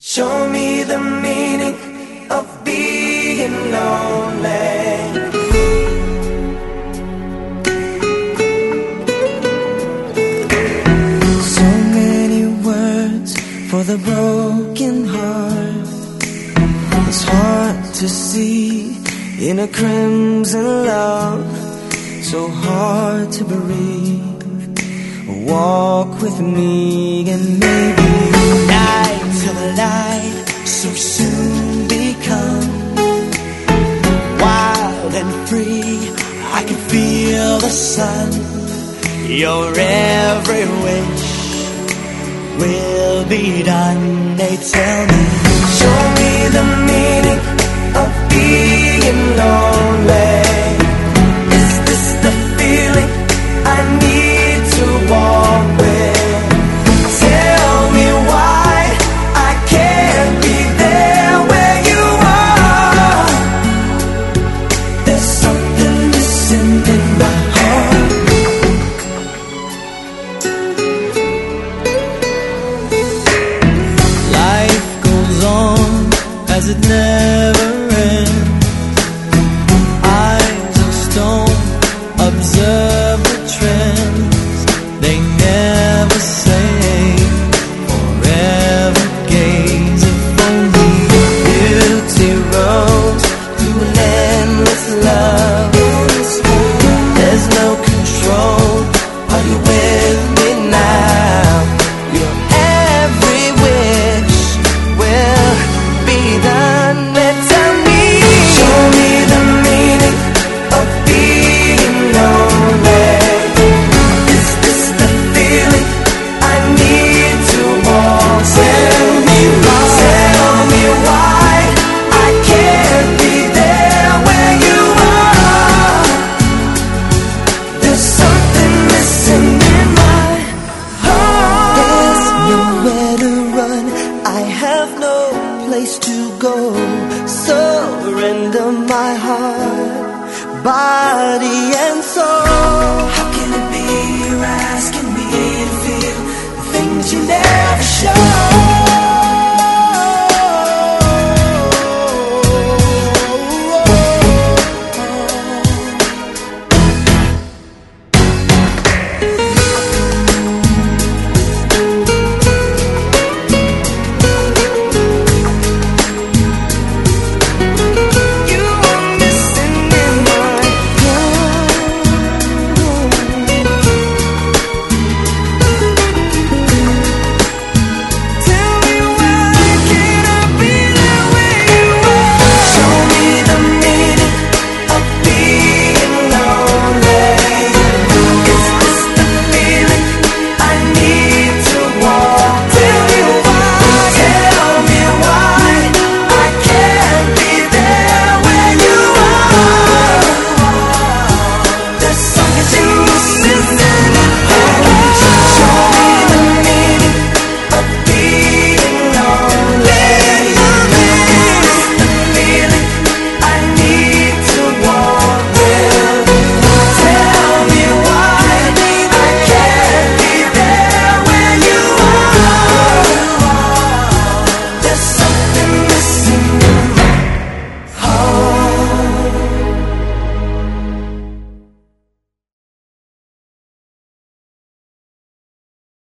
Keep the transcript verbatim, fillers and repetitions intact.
Show me the meaning of being lonely. So many words for the broken heart. It's hard to see in a crimson love, so hard to breathe. Walk with me and maybe night till the light so soon become wild and free. I can feel the sun. Your every wish will be done. They tell me, show me the meaning of being lonely. Is this the feeling I need to walk with? Tell me why I can't be there where you are. There's something missing in my heart. Life goes on as it never ends. Eyes of stone observe the trends. They never say forever gaze. If only beauty rose to an endless love. There's no control. Are you with me now? Your every wish will be done. They tell me, show me the meaning of being lonely. Is this the feeling I need to walk? Tell me why, tell me why I can't be there where you are. There's something missing in my heart. There's nowhere to run. I have no place to go. Surrender my heart, body and soul. How can it be you're asking me to feel the things you never show?